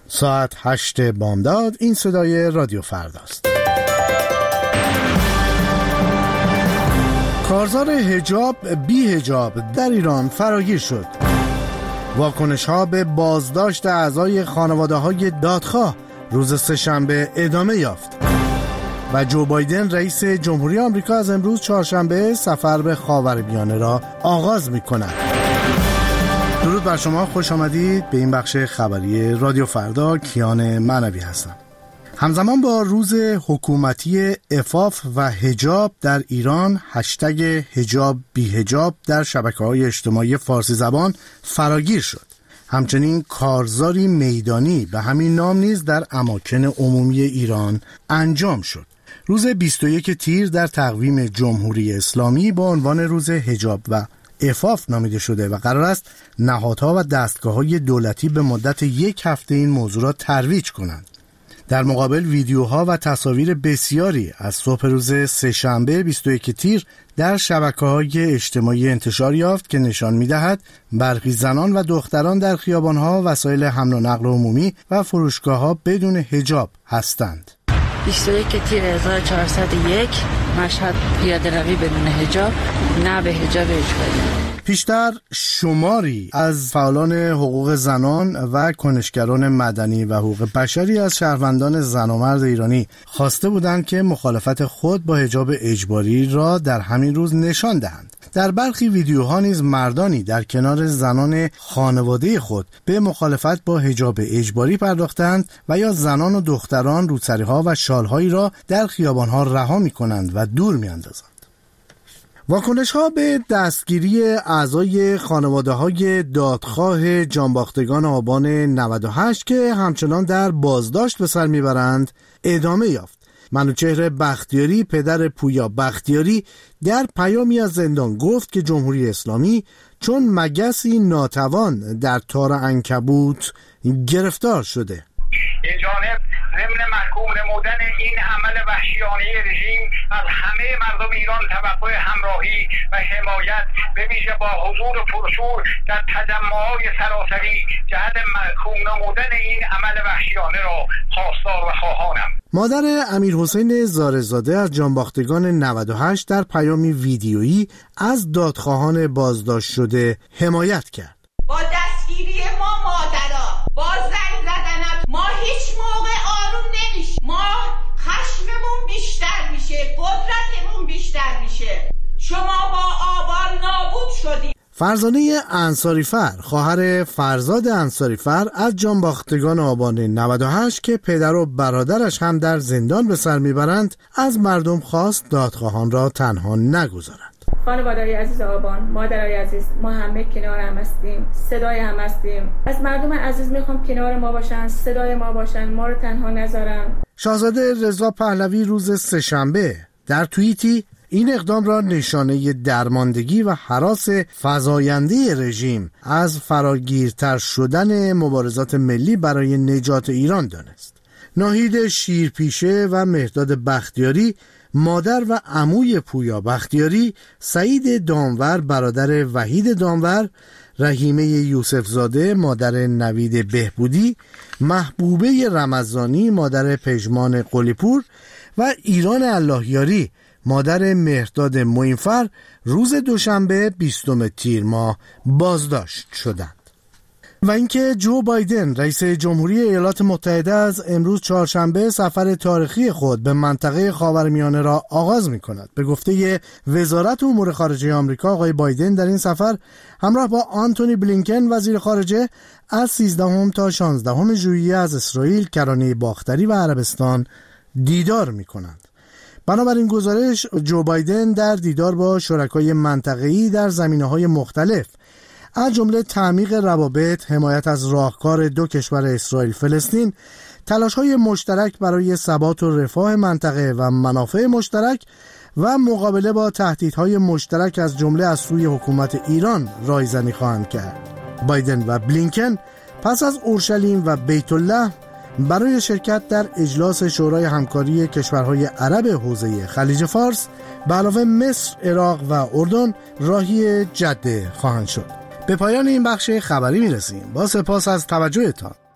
ساعت 8 بامداد. این صدای رادیو فرداست. کارزار حجاب بی حجاب در ایران فراگیر شد. واکنش‌ها به بازداشت اعضای خانواده‌های دادخواه روز سه‌شنبه ادامه یافت و جو بایدن رئیس جمهوری آمریکا از امروز چهارشنبه سفر به خاورمیانه را آغاز می‌کند. درود بر شما، خوش آمدید به این بخش خبری رادیو فردا. کیان معنوی هستم. همزمان با روز حکومتی عفاف و حجاب در ایران، هشتگ حجاب بی حجاب در شبکه‌های اجتماعی فارسی زبان فراگیر شد. همچنین کارزاری میدانی به همین نام نیز در اماکن عمومی ایران انجام شد. روز 21 تیر در تقویم جمهوری اسلامی با عنوان روز حجاب و عفاف نامیده شده و قرار است نهادها و دستگاه‌های دولتی به مدت 1 هفته این موضوع را ترویج کنند. در مقابل ویدیوها و تصاویر بسیاری از صبح روز سه‌شنبه 21 تیر در شبکه‌های اجتماعی انتشار یافت که نشان می‌دهد برخی زنان و دختران در خیابان‌ها، وسایل حمل و نقل عمومی و فروشگاه‌ها بدون حجاب هستند. 21 تیر 1401 مشهد پیاده روی بدون حجاب، نه به حجاب اجباری. پیشتر شماری از فعالان حقوق زنان و کنشگران مدنی و حقوق بشری از شهروندان زن و مرد ایرانی خواسته بودند که مخالفت خود با حجاب اجباری را در همین روز نشان دهند. در برخی ویدیوها نیز مردانی در کنار زنان خانواده خود به مخالفت با حجاب اجباری پرداختند و یا زنان و دختران روسری‌ها و شال‌هایی را در خیابان‌ها رها می‌کنند و دور می‌اندازند. واکنش‌ها به دستگیری اعضای خانواده‌های دادخواه جانباختگان آبان 98 که همچنان در بازداشت به سر میبرند ادامه یافت. منوچهر بختیاری، پدر پویا بختیاری، در پیامی از زندان گفت که جمهوری اسلامی چون مگسی ناتوان در تار عنکبوت گرفتار شده. این جانب ضمن محکوم نمودن این عمل وحشیانه رژیم از همه مردم ایران توقع همراهی و حمایت به ویژه با حضور پرشور در تجمعات سراسری جهت محکوم نمودن این عمل وحشیانه را خواستار و خواهانم. مادر امیرحسین زارزاده از جانباختگان 98 در پیامی ویدیویی از دادخواهان بازداشت شده حمایت کرد. با دستگیری ما مادرها، با زنگ زدن ما هیچ موقع آروم نمیشه. ما خشممون بیشتر میشه، قدرتمون بیشتر میشه. شما با آبان نابود شدید. فرزانه انصاریفر، خواهر فرزاد انصاریفر از جانباختگان آبان 98 که پدر و برادرش هم در زندان به سر میبرند، از مردم خواست دادخواهان را تنها نگذارند. خانواده‌های عزیز آبان، مادرای عزیز، ما همه کنار هم هستیم، صدای هم هستیم. از مردم عزیز میخوام کنار ما باشن، صدای ما باشن، ما رو تنها نذارن. شاهزاده رضا پهلوی روز سه‌شنبه در توییتی این اقدام را نشانه درماندگی و هراس فزاینده رژیم از فراگیرتر شدن مبارزات ملی برای نجات ایران دانست. ناهید شیرپیشه و مهرداد بختیاری، مادر و عموی پویا بختیاری، سعید دامور برادر وحید دامور، رحیمه یوسف زاده مادر نوید بهبودی، محبوبه رمضانی مادر پژمان قلیپور و ایران اللهیاری مادر مهرداد معینفر روز دوشنبه 20 تیر ماه بازداشت شدند. و اینکه جو بایدن رئیس جمهوری ایالات متحده از امروز چهارشنبه سفر تاریخی خود به منطقه خاورمیانه را آغاز می‌کند. به گفته وزارت امور خارجه آمریکا، آقای بایدن در این سفر همراه با آنتونی بلینکن وزیر خارجه از 13 تا 16 ژوئیه از اسرائیل، کرانه باختری و عربستان دیدار می‌کنند. بنابراین گزارش، جو بایدن در دیدار با شرکای منطقه‌ای در زمینه‌های مختلف از جمله تعمیق روابط، حمایت از راهکار دو کشور اسرائیل فلسطین، تلاش‌های مشترک برای ثبات و رفاه منطقه و منافع مشترک و مقابله با تهدیدهای مشترک از جمله از سوی حکومت ایران رایزنی خواهند کرد. بایدن و بلینکن پس از اورشلیم و بیت الله برای شرکت در اجلاس شورای همکاری کشورهای عرب حوزه خلیج فارس به علاوه مصر، عراق و اردن راهی جده خواهند شد. به پایان این بخش خبری میرسیم. با سپاس از توجهتان.